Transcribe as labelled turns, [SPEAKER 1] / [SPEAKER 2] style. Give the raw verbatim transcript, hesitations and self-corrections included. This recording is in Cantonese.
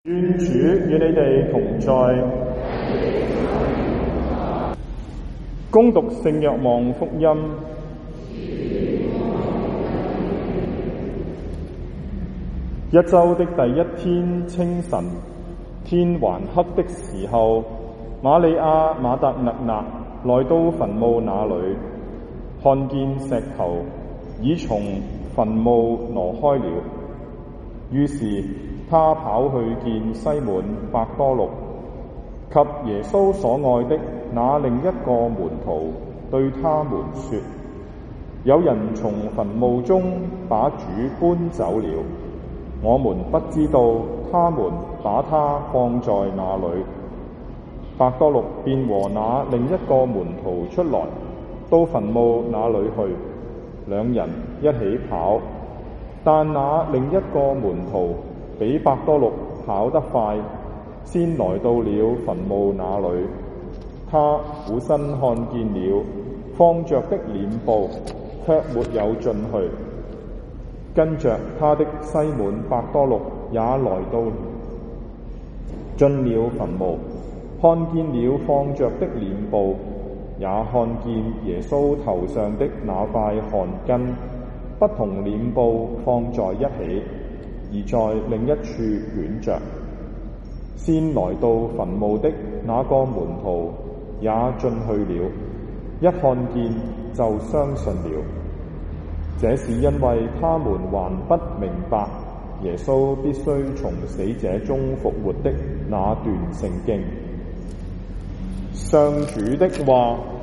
[SPEAKER 1] 願主與你哋同在。恭讀聖若望福音。一週的第一天清晨，天還黑的時候，瑪利亞瑪達肋納來到墳墓那裏，看見石頭已從墳墓挪開了，於是他跑去見西滿伯多祿及耶穌所愛的那另一個門徒，對他們說：有人從墳墓中把主搬走了，我們不知道他們把他放在哪裏。伯多祿便和那另一個門徒出來，到墳墓那裏去，兩人一起跑，但那另一個門徒比伯多祿跑得快，先來到了墳墓那裏。他俯身看見了放着的殮布，卻沒有進去。跟着他的西滿伯多祿也來到了，進了墳墓，看見了放着的殮布，也看見耶穌頭上的那塊汗巾，不同殮布放在一起，而在另一處捲着。先來到墳墓的那個門徒也進去了，一看見就相信了。這是因為他們還不明白耶穌必須從死者中復活的那段聖經。上主的話。